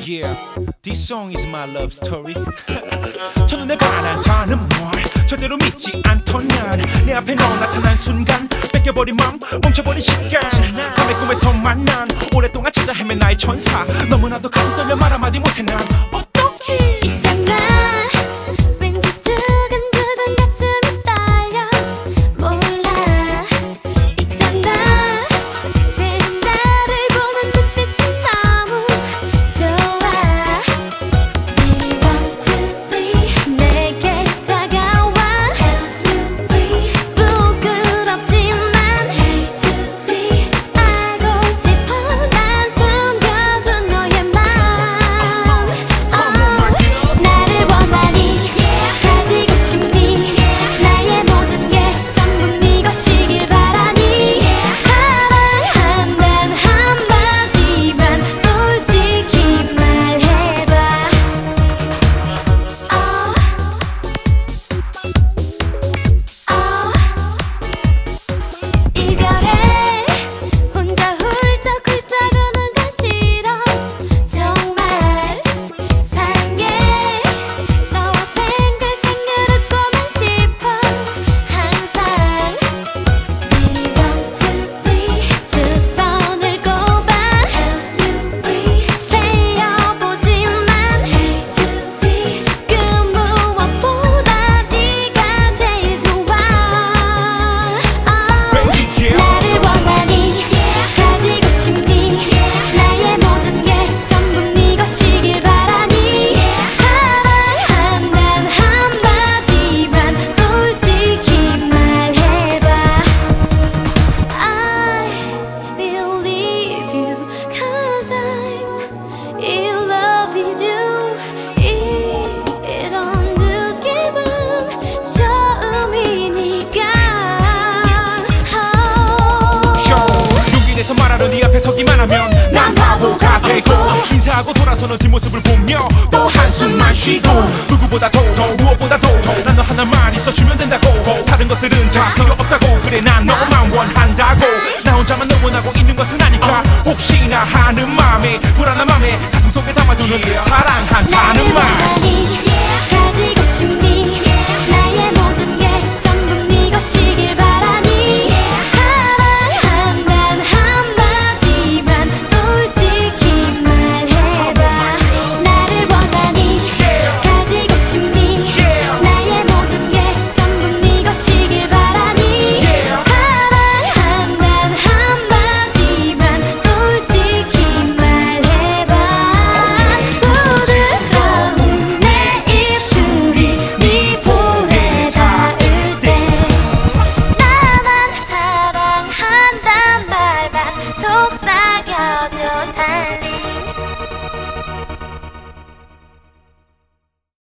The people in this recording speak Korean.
Yeah, this song is my love story. 첫눈에 반한다는 말 절대로 믿지 않던 난내 앞에 너 나타난 순간 뺏겨버린 맘 멈춰버린 시간 밤의 꿈에서 만난 오랫동안 찾아 헤맨 나의 천사 너무나도 가슴 떨려 말 한마디 못해 난 어떡해 있잖아 왠지 두근두근 가슴이 떨려 몰라 있잖아 괜히 나를 보는 눈빛이 너무 좋아 Baby one two three 내게 다가와 Help me 부끄럽지만 Hey two three 알고 싶어 난 숨겨둔 너의 맘 나를 원하니 가지고 싶니 나의 모든 게 전부 네 것이길 바라니 사랑한단 한마디만 솔직히 말해봐 이별에 혼자 훌쩍훌쩍 우는 건 싫어 정말 사랑해 너와 생글생글 웃고만 싶어 항상 Baby one two three 두 손을 꼽아 Help me 세어보지만 Hey two three 그 무엇보다 네가 제일 좋아 나를 원하니 가지고 싶니 나의 모든 게 전부 네 것이길 바라니 사랑한단 한마디만 솔직히 말해봐 I believe you cause I'm in love with you 이런 느낌은 처음이니까 용기 내서 말하려 네 앞에 서기만 하면 난 바보가 되고 인사하고 돌아서는 뒷모습을 보며 또 한숨만 쉬고 누구보다도 무엇보다도 난 너 하나만 있어주면 된다고 다른 것들은 다 필요 없다고 그래 난 너만 원한다고 나 혼자만 너 원하고 있는 것은 아니까 혹시나 하는 맘에 불안한 맘에 가슴속에 담아두는 사랑한다는 말 원하니 가지고 싶니 나의 모든 게 전부 네 것이길 바라